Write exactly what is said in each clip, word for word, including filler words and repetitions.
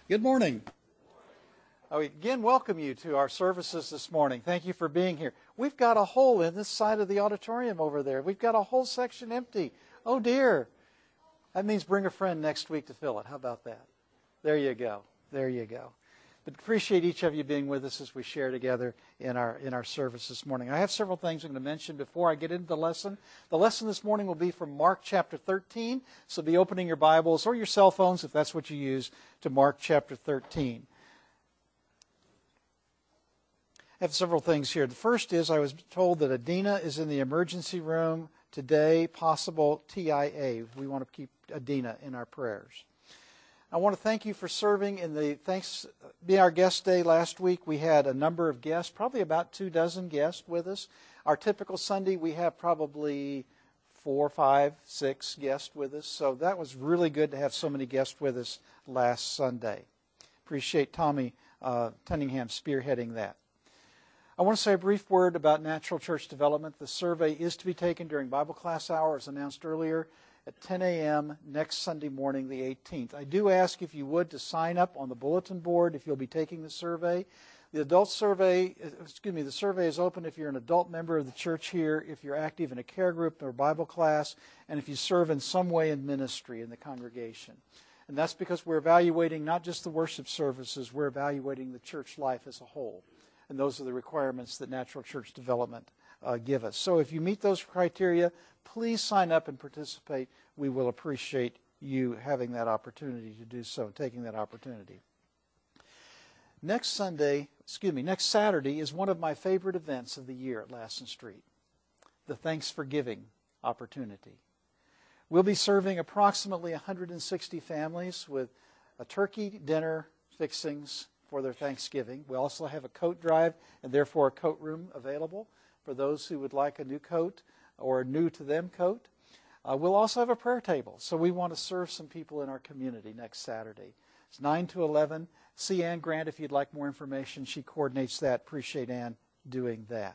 Good morning. I again welcome you to our services this morning. Thank you for being here. We've got a hole in this side of the auditorium over there. We've got a whole section empty. Oh dear. That means bring a friend next week to fill it. How about that? There you go. There you go. But appreciate each of you being with us as we share together in our in our service this morning. I have several things I'm going to mention before I get into the lesson. The lesson this morning will be from Mark chapter thirteen. So be opening your Bibles or your cell phones, if that's what you use, to Mark chapter thirteen. I have several things here. The first is I was told that Adina is in the emergency room today, possible T I A. We want to keep Adina in our prayers. I want to thank you for serving in the thanks being our guest day last week. We had a number of guests, probably about two dozen guests with us. Our typical Sunday, we have probably four, five, six guests with us. So that was really good to have so many guests with us last Sunday. Appreciate Tommy uh, Tunningham spearheading that. I want to say a brief word about Natural Church Development. The survey is to be taken during Bible class hour, as announced earlier, at ten a.m. next Sunday morning, the eighteenth. I do ask if you would to sign up on the bulletin board if you'll be taking the survey. The adult survey, excuse me, the survey is open if you're an adult member of the church here, if you're active in a care group or Bible class, and if you serve in some way in ministry in the congregation. And that's because we're evaluating not just the worship services, we're evaluating the church life as a whole. And those are the requirements that Natural Church Development uh, give us. So if you meet those criteria, please sign up and participate. We will appreciate you having that opportunity to do so, taking that opportunity. Next Sunday, excuse me, next Saturday is one of my favorite events of the year at Lassen Street, the Thanks for Giving opportunity. We'll be serving approximately one hundred sixty families with a turkey dinner, fixings for their Thanksgiving. We also have a coat drive and therefore a coat room available for those who would like a new coat or a new to them coat. Uh, we'll also have a prayer table. So we want to serve some people in our community next Saturday. It's nine to eleven. See Ann Grant if you'd like more information. She coordinates that. Appreciate Ann doing that.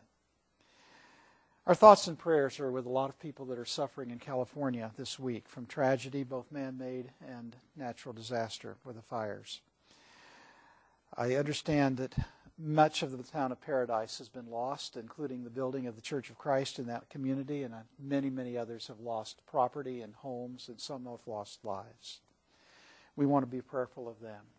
Our thoughts and prayers are with a lot of people that are suffering in California this week from tragedy, both man-made and natural disaster with the fires. I understand that much of the town of Paradise has been lost, including the building of the Church of Christ in that community, and many, many others have lost property and homes, and some have lost lives. We want to be prayerful of them.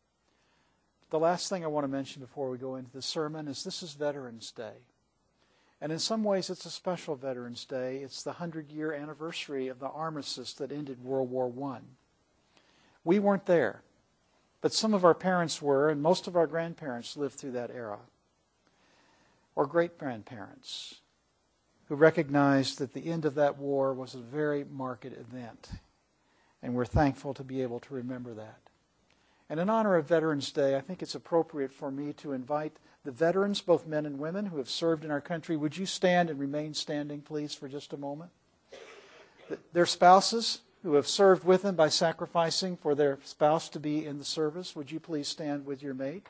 The last thing I want to mention before we go into the sermon is this is Veterans Day. And in some ways it's a special Veterans Day. It's the hundred-year anniversary of the armistice that ended World War One. We weren't there. But some of our parents were, and most of our grandparents lived through that era. Or great-grandparents who recognized that the end of that war was a very marked event. And we're thankful to be able to remember that. And in honor of Veterans Day, I think it's appropriate for me to invite the veterans, both men and women, who have served in our country. Would you stand and remain standing, please, for just a moment? Their spouses, who have served with them by sacrificing for their spouse to be in the service. Would you please stand with your mate?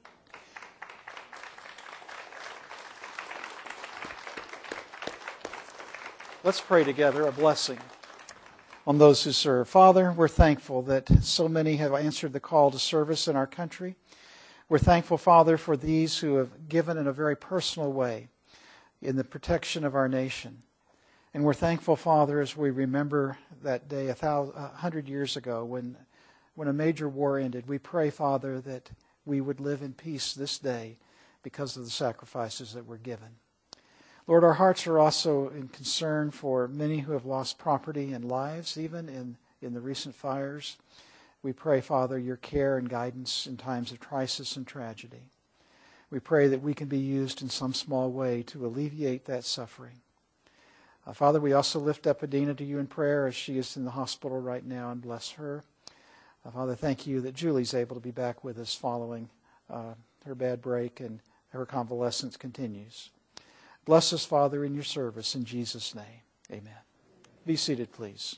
Let's pray together a blessing on those who serve. Father, we're thankful that so many have answered the call to service in our country. We're thankful, Father, for these who have given in a very personal way in the protection of our nation. And we're thankful, Father, as we remember that day a thousand, a hundred years ago when, when a major war ended. We pray, Father, that we would live in peace this day because of the sacrifices that were given. Lord, our hearts are also in concern for many who have lost property and lives, even in, in the recent fires. We pray, Father, your care and guidance in times of crisis and tragedy. We pray that we can be used in some small way to alleviate that suffering. Uh, Father, we also lift up Adina to you in prayer as she is in the hospital right now, and bless her. Uh, Father, thank you that Julie's able to be back with us following uh, her bad break and her convalescence continues. Bless us, Father, in your service. In Jesus' name, amen. Be seated, please.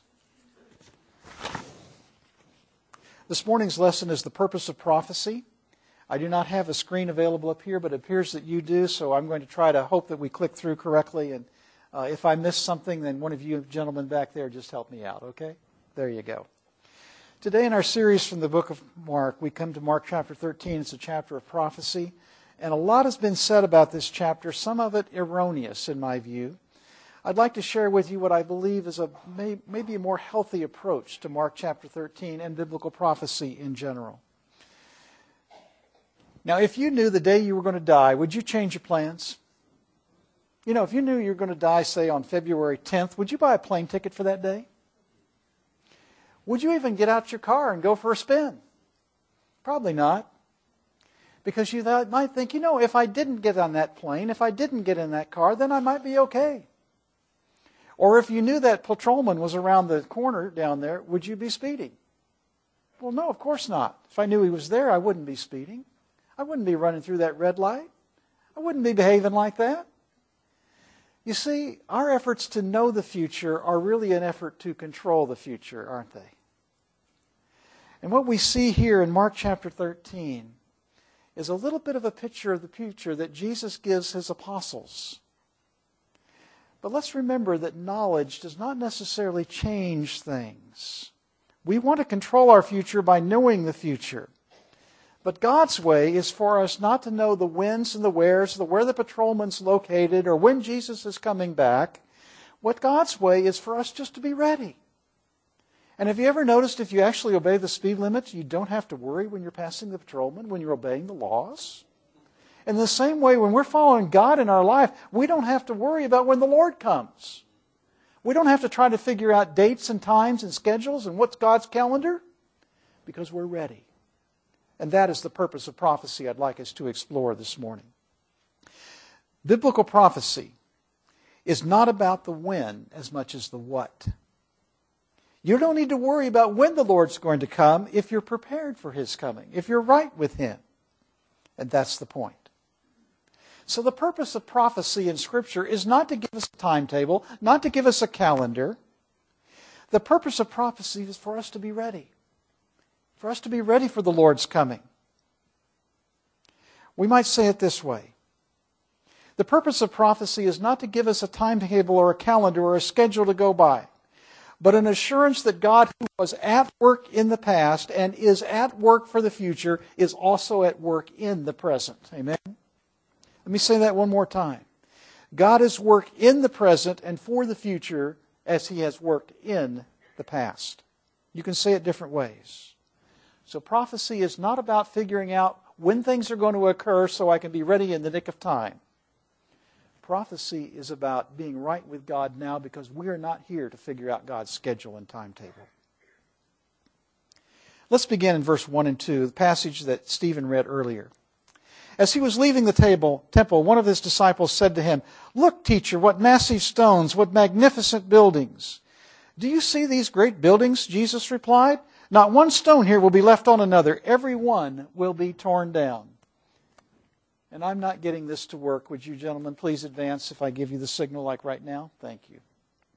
This morning's lesson is the purpose of prophecy. I do not have a screen available up here, but it appears that you do, so I'm going to try to hope that we click through correctly. And uh, if I miss something, then one of you gentlemen back there just help me out, okay? There you go. Today in our series from the book of Mark, we come to Mark chapter thirteen. It's a chapter of prophecy. And a lot has been said about this chapter, some of it erroneous in my view. I'd like to share with you what I believe is a may, maybe a more healthy approach to Mark chapter thirteen and biblical prophecy in general. Now, if you knew the day you were going to die, would you change your plans? You know, if you knew you were going to die, say, on February tenth, would you buy a plane ticket for that day? Would you even get out your car and go for a spin? Probably not. Because you might think, you know, if I didn't get on that plane, if I didn't get in that car, then I might be okay. Or if you knew that patrolman was around the corner down there, would you be speeding? Well, no, of course not. If I knew he was there, I wouldn't be speeding. I wouldn't be running through that red light. I wouldn't be behaving like that. You see, our efforts to know the future are really an effort to control the future, aren't they? And what we see here in Mark chapter thirteen is a little bit of a picture of the future that Jesus gives his apostles. But let's remember that knowledge does not necessarily change things. We want to control our future by knowing the future. But God's way is for us not to know the whens and the wheres, the where the patrolman's located, or when Jesus is coming back. What God's way is for us just to be ready. And have you ever noticed if you actually obey the speed limit, you don't have to worry when you're passing the patrolman, when you're obeying the laws? In the same way, when we're following God in our life, we don't have to worry about when the Lord comes. We don't have to try to figure out dates and times and schedules and what's God's calendar, because we're ready. And that is the purpose of prophecy I'd like us to explore this morning. Biblical prophecy is not about the when as much as the what. You don't need to worry about when the Lord's going to come if you're prepared for His coming, if you're right with Him. And that's the point. So the purpose of prophecy in Scripture is not to give us a timetable, not to give us a calendar. The purpose of prophecy is for us to be ready. For us to be ready for the Lord's coming. We might say it this way. The purpose of prophecy is not to give us a timetable or a calendar or a schedule to go by, but an assurance that God, who was at work in the past and is at work for the future, is also at work in the present. Amen? Let me say that one more time. God is work in the present and for the future as He has worked in the past. You can say it different ways. So prophecy is not about figuring out when things are going to occur so I can be ready in the nick of time. Prophecy is about being right with God now because we are not here to figure out God's schedule and timetable. Let's begin in verse one and two, the passage that Stephen read earlier. As he was leaving the table, temple, one of his disciples said to him, "Look, teacher, what massive stones, what magnificent buildings." "Do you see these great buildings?" Jesus replied. "Not one stone here will be left on another. Every one will be torn down." And I'm not getting this to work. Would you gentlemen please advance if I give you the signal like right now? Thank you.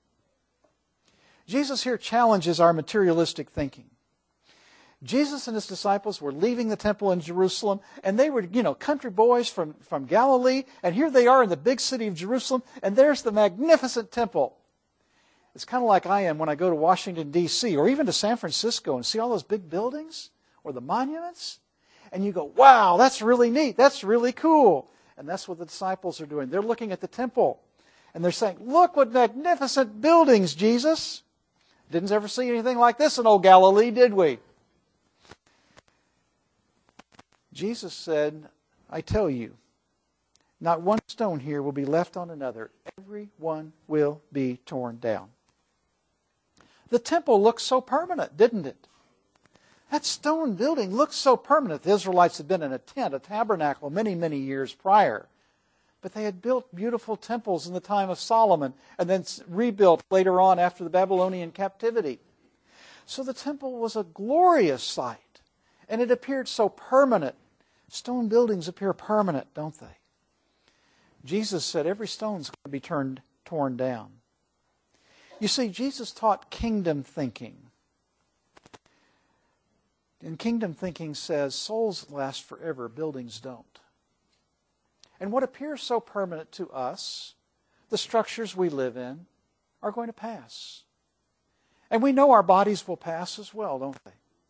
Jesus here challenges our materialistic thinking. Jesus and His disciples were leaving the temple in Jerusalem, and they were, you know, country boys from, from Galilee, and here they are in the big city of Jerusalem, and there's the magnificent temple. It's kind of like I am when I go to Washington, D C, or even to San Francisco and see all those big buildings or the monuments. And you go, wow, that's really neat. That's really cool. And that's what the disciples are doing. They're looking at the temple. And they're saying, look what magnificent buildings, Jesus. Didn't ever see anything like this in old Galilee, did we? Jesus said, I tell you, not one stone here will be left on another. Every one will be torn down. The temple looked so permanent, didn't it? That stone building looked so permanent. The Israelites had been in a tent, a tabernacle, many, many years prior. But they had built beautiful temples in the time of Solomon and then rebuilt later on after the Babylonian captivity. So the temple was a glorious sight. And it appeared so permanent. Stone buildings appear permanent, don't they? Jesus said every stone's going to be turned, torn down. You see, Jesus taught kingdom thinking. And kingdom thinking says souls last forever, buildings don't. And what appears so permanent to us, the structures we live in, are going to pass. And we know our bodies will pass as well, don't they?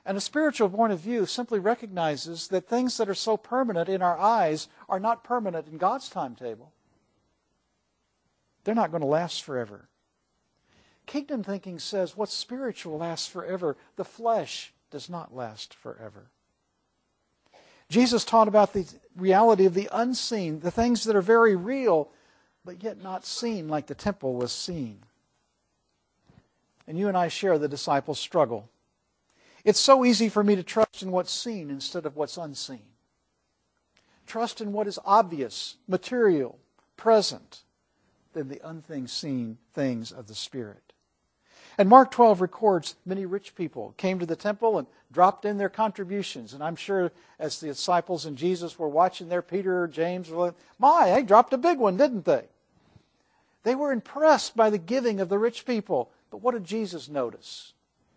And a spiritual point of view simply recognizes that things that are so permanent in our eyes are not permanent in God's timetable. They're not going to last forever. Kingdom thinking says what's spiritual lasts forever. The flesh does not last forever. Jesus taught about the reality of the unseen, the things that are very real, but yet not seen like the temple was seen. And you and I share the disciples' struggle. It's so easy for me to trust in what's seen instead of what's unseen. Trust in what is obvious, material, present, than the unseen things of the Spirit. And Mark twelve records many rich people came to the temple and dropped in their contributions. And I'm sure as the disciples and Jesus were watching there, Peter or James were like, my, they dropped a big one, didn't they? They were impressed by the giving of the rich people. But what did Jesus notice?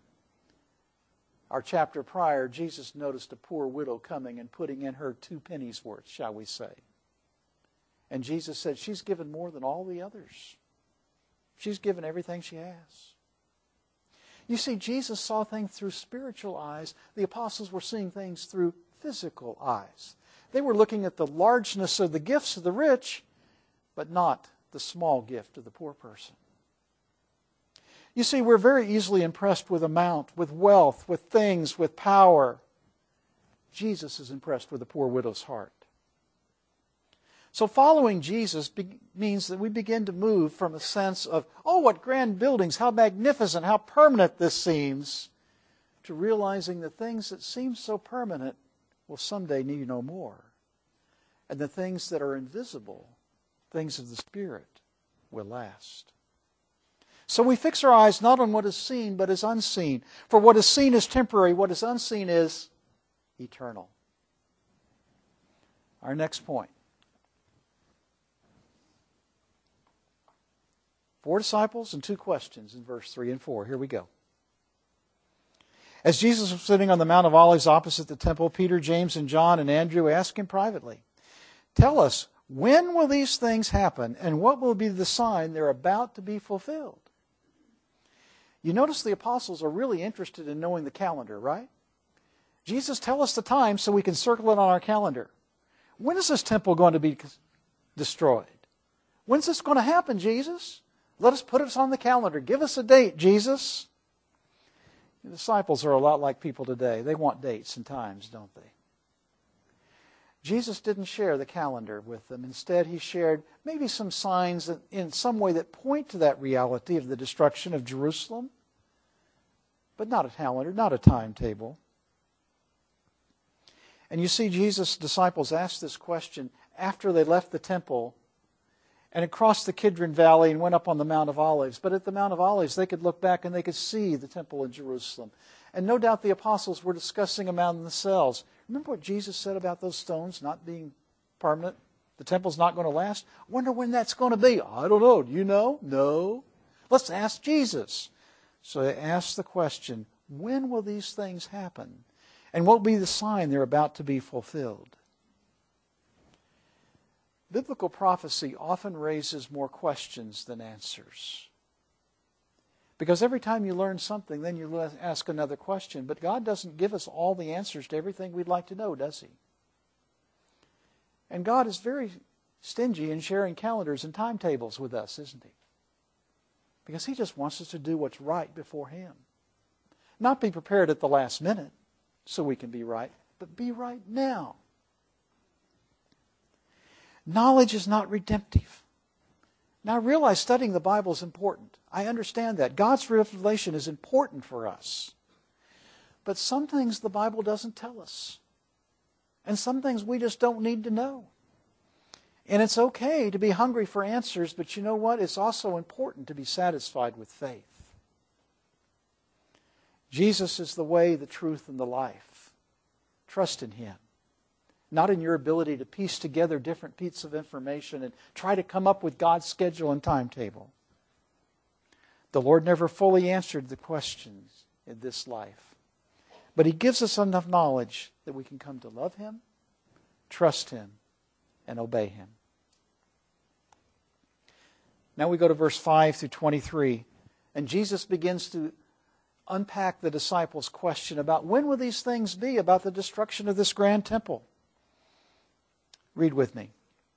Our chapter prior, Jesus noticed a poor widow coming and putting in her two pennies worth, shall we say. And Jesus said, she's given more than all the others. She's given everything she has. You see, Jesus saw things through spiritual eyes. The apostles were seeing things through physical eyes. They were looking at the largeness of the gifts of the rich, but not the small gift of the poor person. You see, we're very easily impressed with amount, with wealth, with things, with power. Jesus is impressed with the poor widow's heart. So following Jesus be- means that we begin to move from a sense of, oh, what grand buildings, how magnificent, how permanent this seems, to realizing the things that seem so permanent will someday need no more. And the things that are invisible, things of the Spirit, will last. So we fix our eyes not on what is seen, but is unseen. For what is seen is temporary, what is unseen is eternal. Our next point. Four disciples and two questions in verse three and four. Here we go. As Jesus was sitting on the Mount of Olives opposite the temple, Peter, James, and John and Andrew asked him privately, tell us, when will these things happen, and what will be the sign they're about to be fulfilled? You notice the apostles are really interested in knowing the calendar, right? Jesus, tell us the time so we can circle it on our calendar. When is this temple going to be destroyed? When's this going to happen, Jesus? Let us put us on the calendar. Give us a date, Jesus. The disciples are a lot like people today. They want dates and times, don't they? Jesus didn't share the calendar with them. Instead, he shared maybe some signs that, in some way that point to that reality of the destruction of Jerusalem, but not a calendar, not a timetable. And you see, Jesus' disciples asked this question after they left the temple and had crossed the Kidron Valley and went up on the Mount of Olives. But at the Mount of Olives, they could look back and they could see the temple in Jerusalem. And no doubt the apostles were discussing among themselves. Remember what Jesus said about those stones not being permanent? The temple's not going to last? I wonder when that's going to be. I don't know. Do you know? No. Let's ask Jesus. So they asked the question, when will these things happen? And what will be the sign they're about to be fulfilled? Biblical prophecy often raises more questions than answers. Because every time you learn something, then you ask another question. But God doesn't give us all the answers to everything we'd like to know, does He? And God is very stingy in sharing calendars and timetables with us, isn't He? Because He just wants us to do what's right before Him. Not be prepared at the last minute so we can be right, but be right now. Knowledge is not redemptive. Now I realize studying the Bible is important. I understand that. God's revelation is important for us. But some things the Bible doesn't tell us. And some things we just don't need to know. And it's okay to be hungry for answers, but you know what? It's also important to be satisfied with faith. Jesus is the way, the truth, and the life. Trust in Him. Not in your ability to piece together different pieces of information and try to come up with God's schedule and timetable. The Lord never fully answered the questions in this life. But He gives us enough knowledge that we can come to love Him, trust Him, and obey Him. Now we go to verse five through twenty-three. And Jesus begins to unpack the disciples' question about when will these things be, about the destruction of this grand temple. Read with me.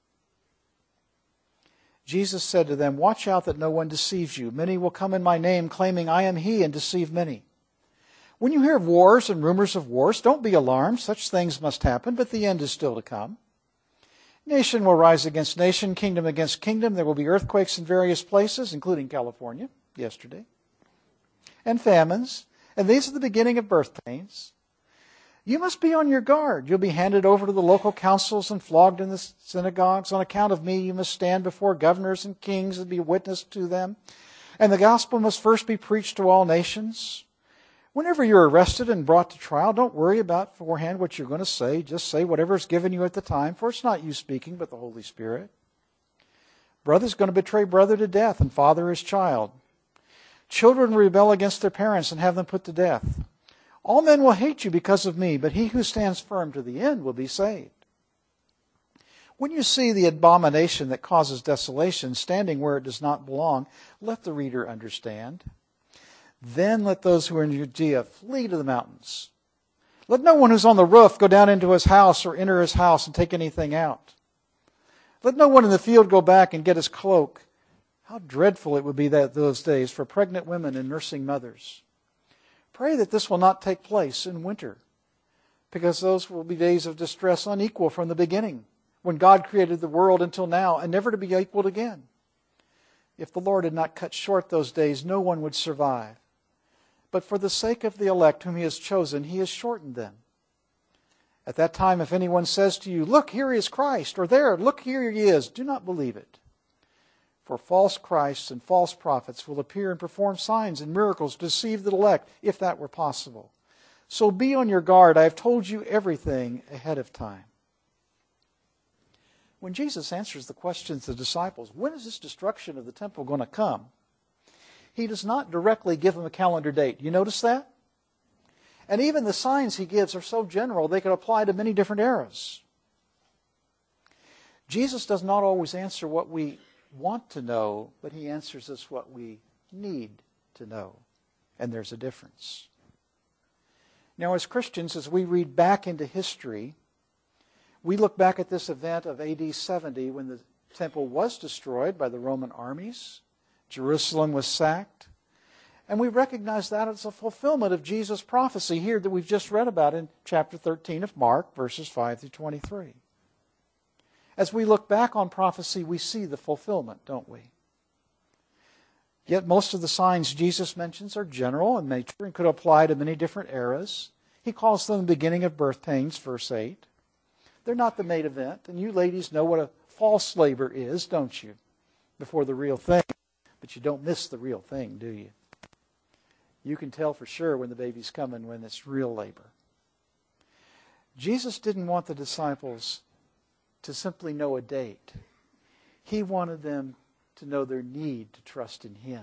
Jesus said to them, "Watch out that no one deceives you. Many will come in my name, claiming I am he, and deceive many. When you hear of wars and rumors of wars, don't be alarmed. Such things must happen, but the end is still to come. Nation will rise against nation, kingdom against kingdom. There will be earthquakes in various places, including California yesterday, and famines, and these are the beginning of birth pains. You must be on your guard. You'll be handed over to the local councils and flogged in the synagogues. On account of me, you must stand before governors and kings and be witness to them. And the gospel must first be preached to all nations. Whenever you're arrested and brought to trial, don't worry about beforehand what you're going to say. Just say whatever is given you at the time, for it's not you speaking, but the Holy Spirit. Brother's going to betray brother to death, and father his child. Children rebel against their parents and have them put to death. All men will hate you because of me, but he who stands firm to the end will be saved. When you see the abomination that causes desolation standing where it does not belong, let the reader understand. Then let those who are in Judea flee to the mountains. Let no one who's on the roof go down into his house or enter his house and take anything out. Let no one in the field go back and get his cloak. How dreadful it would be that those days for pregnant women and nursing mothers. Pray that this will not take place in winter, because those will be days of distress unequal from the beginning, when God created the world until now, and never to be equaled again. If the Lord had not cut short those days, no one would survive. But for the sake of the elect whom he has chosen, he has shortened them. At that time, if anyone says to you, "Look, here is Christ," or "There, look, here he is," do not believe it. For false Christs and false prophets will appear and perform signs and miracles to deceive the elect, if that were possible. So be on your guard. I have told you everything ahead of time. When Jesus answers the questions of the disciples, when is this destruction of the temple going to come? He does not directly give them a calendar date. You notice that? And even the signs he gives are so general they could apply to many different eras. Jesus does not always answer what we want to know, but he answers us what we need to know. And there's a difference. Now, as Christians, as we read back into history, we look back at this event of A D seventy when the temple was destroyed by the Roman armies. Jerusalem was sacked. And we recognize that as a fulfillment of Jesus' prophecy here that we've just read about in chapter thirteen of Mark, verses five through twenty-three. As we look back on prophecy, we see the fulfillment, don't we? Yet most of the signs Jesus mentions are general in nature and could apply to many different eras. He calls them the beginning of birth pains, verse eight. They're not the main event, and you ladies know what a false labor is, don't you? Before the real thing. But you don't miss the real thing, do you? You can tell for sure when the baby's coming, when it's real labor. Jesus didn't want the disciples to simply know a date. He wanted them to know their need to trust in him.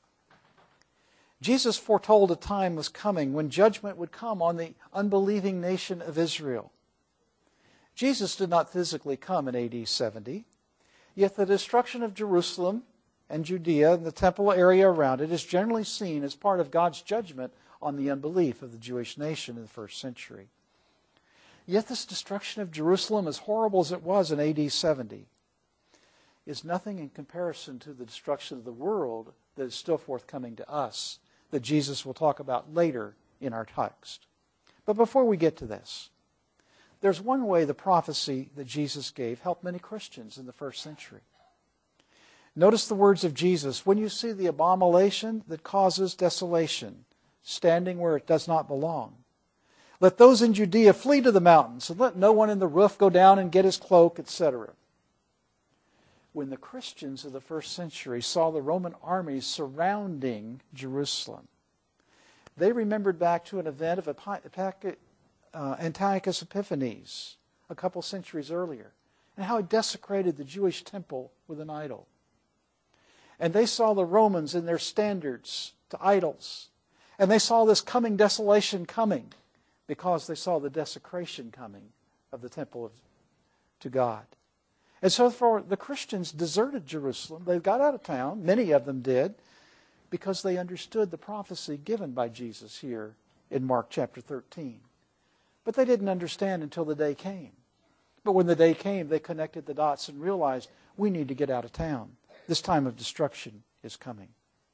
Jesus foretold a time was coming when judgment would come on the unbelieving nation of Israel. Jesus did not physically come in A D seventy, yet the destruction of Jerusalem and Judea and the temple area around it is generally seen as part of God's judgment on the unbelief of the Jewish nation in the first century. Yet this destruction of Jerusalem, as horrible as it was in A D seventy, is nothing in comparison to the destruction of the world that is still forthcoming to us, that Jesus will talk about later in our text. But before we get to this, there's one way the prophecy that Jesus gave helped many Christians in the first century. Notice the words of Jesus, "When you see the abomination that causes desolation, standing where it does not belong, let those in Judea flee to the mountains, and let no one in the roof go down and get his cloak," et cetera. When the Christians of the first century saw the Roman armies surrounding Jerusalem, they remembered back to an event of Antiochus Epiphanes a couple centuries earlier, and how he desecrated the Jewish temple with an idol. And they saw the Romans in their standards to idols. And they saw this coming desolation coming because they saw the desecration coming of the temple of, to God. And so for the Christians deserted Jerusalem. They got out of town. Many of them did. because they understood the prophecy given by Jesus here in Mark chapter thirteen. But they didn't understand until the day came. But when the day came, they connected the dots and realized, we need to get out of town. This time of destruction is coming.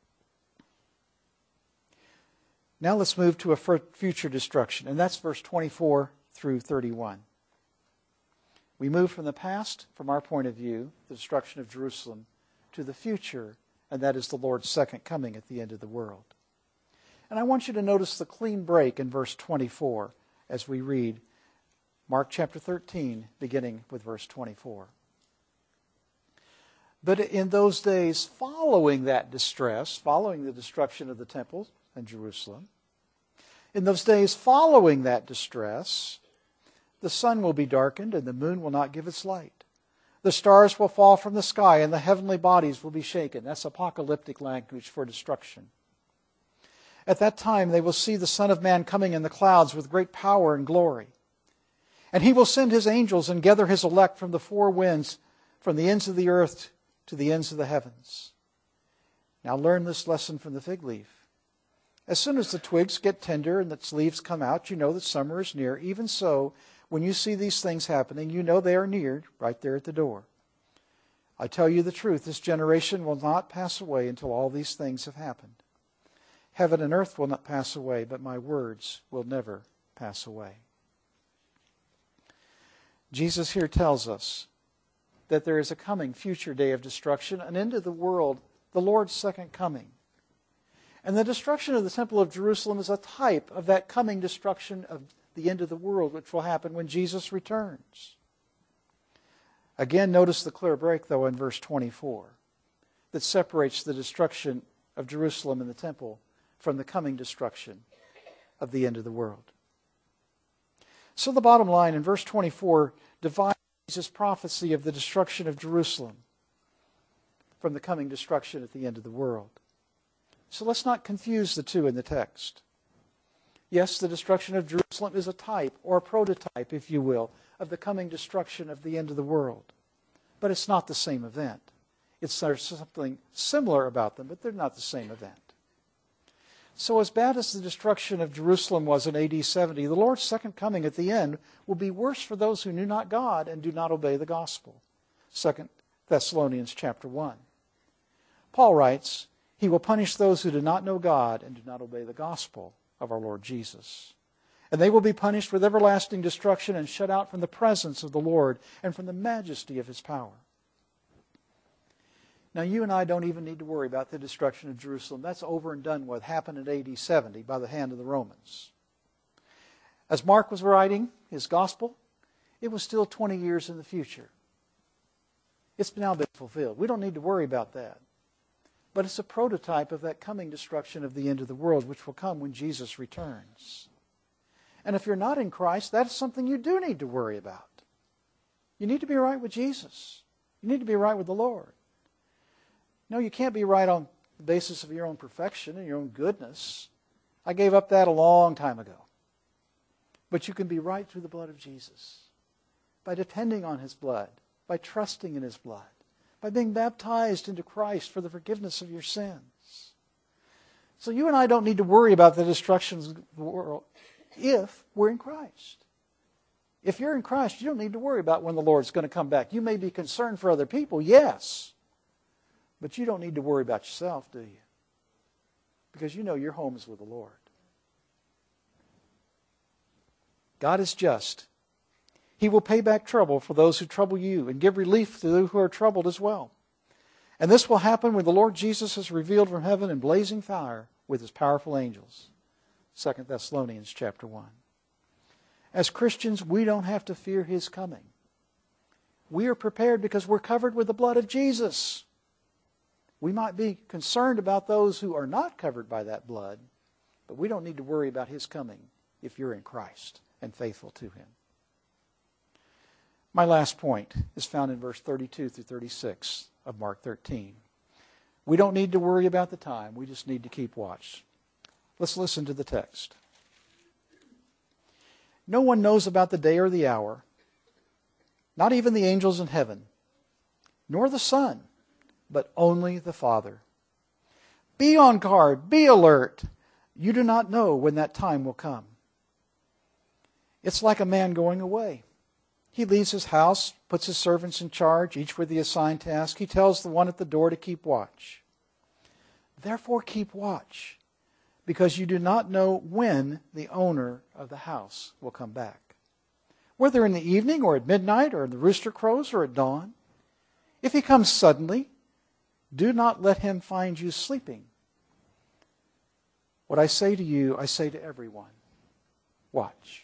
Now let's move to a future destruction, and that's verse twenty-four through thirty-one. We move from the past, from our point of view, the destruction of Jerusalem, to the future, and that is the Lord's second coming at the end of the world. And I want you to notice the clean break in verse twenty-four as we read Mark chapter thirteen, beginning with verse twenty-four. But in those days following that distress, following the destruction of the temple and Jerusalem, in those days following that distress, the sun will be darkened and the moon will not give its light. The stars will fall from the sky and the heavenly bodies will be shaken. That's apocalyptic language for destruction. At that time they will see the Son of Man coming in the clouds with great power and glory. And he will send his angels and gather his elect from the four winds, from the ends of the earth to the ends of the heavens. Now learn this lesson from the fig leaf. As soon as the twigs get tender and its leaves come out, you know that summer is near. Even so, when you see these things happening, you know they are near, right there at the door. I tell you the truth, this generation will not pass away until all these things have happened. Heaven and earth will not pass away, but my words will never pass away. Jesus here tells us that there is a coming future day of destruction, an end of the world, the Lord's second coming. And the destruction of the Temple of Jerusalem is a type of that coming destruction of the end of the world, which will happen when Jesus returns. Again, notice the clear break, though, in verse twenty-four that separates the destruction of Jerusalem and the temple from the coming destruction of the end of the world. So the bottom line in verse twenty-four divides Jesus' prophecy of the destruction of Jerusalem from the coming destruction at the end of the world. So let's not confuse the two in the text. Yes, the destruction of Jerusalem is a type, or a prototype, if you will, of the coming destruction of the end of the world. But it's not the same event. It's, there's something similar about them, but they're not the same event. So as bad as the destruction of Jerusalem was in A D seventy, the Lord's second coming at the end will be worse for those who knew not God and do not obey the gospel. Second Thessalonians chapter one. Paul writes, he will punish those who do not know God and do not obey the gospel of our Lord Jesus. And they will be punished with everlasting destruction and shut out from the presence of the Lord and from the majesty of his power. Now, you and I don't even need to worry about the destruction of Jerusalem. That's over and done with. Happened in A D seventy by the hand of the Romans. As Mark was writing his gospel, it was still twenty years in the future. It's now been fulfilled. We don't need to worry about that. But it's a prototype of that coming destruction of the end of the world, which will come when Jesus returns. And if you're not in Christ, that's something you do need to worry about. You need to be right with Jesus. You need to be right with the Lord. No, you can't be right on the basis of your own perfection and your own goodness. I gave up that a long time ago. But you can be right through the blood of Jesus. By depending on his blood. By trusting in his blood. By being baptized into Christ for the forgiveness of your sins. So you and I don't need to worry about the destruction of the world if we're in Christ. If you're in Christ, you don't need to worry about when the Lord's going to come back. You may be concerned for other people, yes. But you don't need to worry about yourself, do you? Because you know your home is with the Lord. God is just. He will pay back trouble for those who trouble you and give relief to those who are troubled as well. And this will happen when the Lord Jesus is revealed from heaven in blazing fire with his powerful angels. Second Thessalonians chapter one. As Christians, we don't have to fear his coming. We are prepared because we're covered with the blood of Jesus. We might be concerned about those who are not covered by that blood, but we don't need to worry about his coming if you're in Christ and faithful to him. My last point is found in verse thirty-two through thirty-six of Mark thirteen. We don't need to worry about the time. We just need to keep watch. Let's listen to the text. No one knows about the day or the hour, not even the angels in heaven, nor the Son, but only the Father. Be on guard. Be alert. You do not know when that time will come. It's like a man going away. He leaves his house, puts his servants in charge, each with the assigned task. He tells the one at the door to keep watch. Therefore keep watch, because you do not know when the owner of the house will come back. Whether in the evening or at midnight or the rooster crows or at dawn. If he comes suddenly, do not let him find you sleeping. What I say to you, I say to everyone. Watch.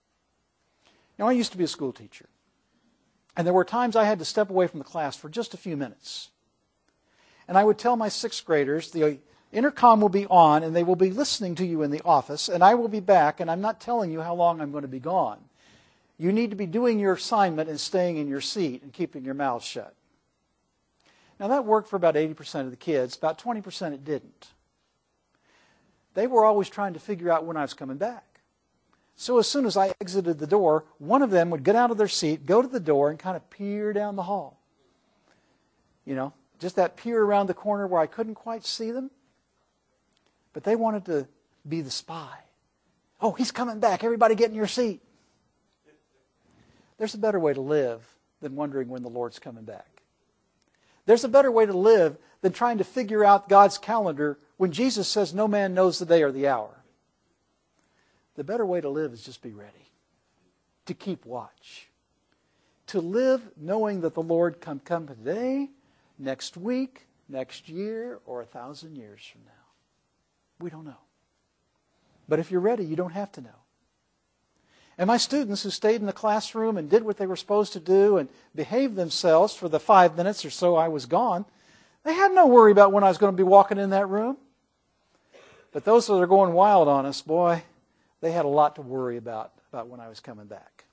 Now, I used to be a school teacher. And there were times I had to step away from the class for just a few minutes. And I would tell my sixth graders, the intercom will be on and they will be listening to you in the office, and I will be back, and I'm not telling you how long I'm going to be gone. You need to be doing your assignment and staying in your seat and keeping your mouth shut. Now, that worked for about eighty percent of the kids. About twenty percent it didn't. They were always trying to figure out when I was coming back. So as soon as I exited the door, one of them would get out of their seat, go to the door, and kind of peer down the hall. You know, just that peer around the corner where I couldn't quite see them. But they wanted to be the spy. Oh, he's coming back. Everybody get in your seat. There's a better way to live than wondering when the Lord's coming back. There's a better way to live than trying to figure out God's calendar when Jesus says no man knows the day or the hour. The better way to live is just be ready. To keep watch. To live knowing that the Lord can come today, next week, next year, or a thousand years from now. We don't know. But if you're ready, you don't have to know. And my students who stayed in the classroom and did what they were supposed to do and behaved themselves for the five minutes or so I was gone, they had no worry about when I was going to be walking in that room. But those that are going wild on us, boy, they had a lot to worry about, about when I was coming back.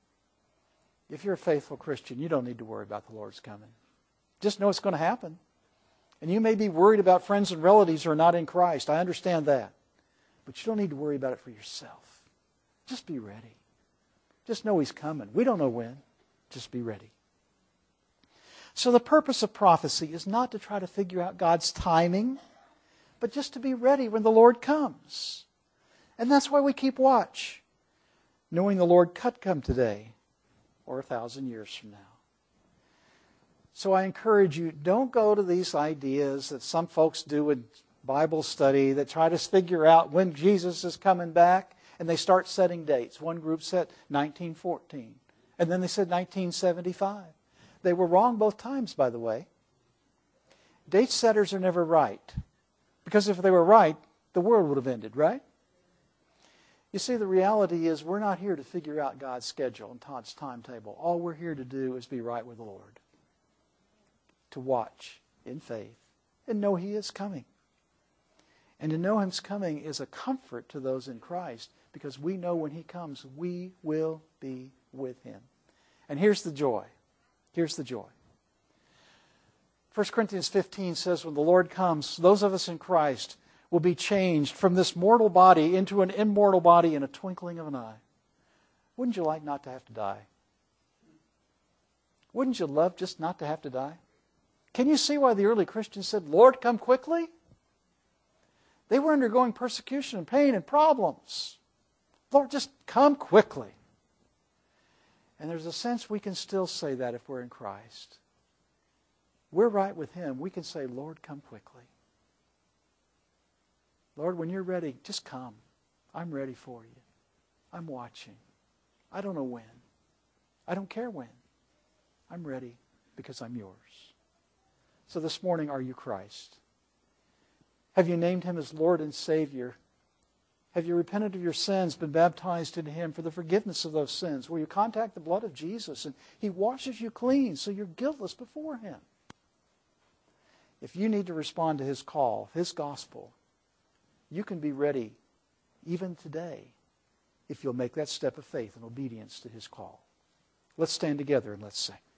If you're a faithful Christian, you don't need to worry about the Lord's coming. Just know it's going to happen. And you may be worried about friends and relatives who are not in Christ. I understand that. But you don't need to worry about it for yourself. Just be ready. Just know He's coming. We don't know when. Just be ready. So the purpose of prophecy is not to try to figure out God's timing, but just to be ready when the Lord comes. And that's why we keep watch, knowing the Lord could come today or a thousand years from now. So I encourage you, don't go to these ideas that some folks do in Bible study that try to figure out when Jesus is coming back, and they start setting dates. One group set nineteen fourteen, and then they said nineteen seventy-five. They were wrong both times, by the way. Date setters are never right, because if they were right, the world would have ended, right? You see, the reality is we're not here to figure out God's schedule and God's timetable. All we're here to do is be right with the Lord. To watch in faith and know He is coming. And to know Him's coming is a comfort to those in Christ, because we know when He comes, we will be with Him. And here's the joy. Here's the joy. First Corinthians fifteen says, when the Lord comes, those of us in Christ will be changed from this mortal body into an immortal body in a twinkling of an eye. Wouldn't you like not to have to die? Wouldn't you love just not to have to die? Can you see why the early Christians said, Lord, come quickly? They were undergoing persecution and pain and problems. Lord, just come quickly. And there's a sense we can still say that if we're in Christ. We're right with Him. We can say, Lord, come quickly. Lord, when you're ready, just come. I'm ready for you. I'm watching. I don't know when. I don't care when. I'm ready because I'm yours. So this morning, are you Christ? Have you named Him as Lord and Savior? Have you repented of your sins, been baptized into Him for the forgiveness of those sins? Will you contact the blood of Jesus and He washes you clean so you're guiltless before Him? If you need to respond to His call, His gospel, you can be ready even today if you'll make that step of faith and obedience to His call. Let's stand together and let's sing.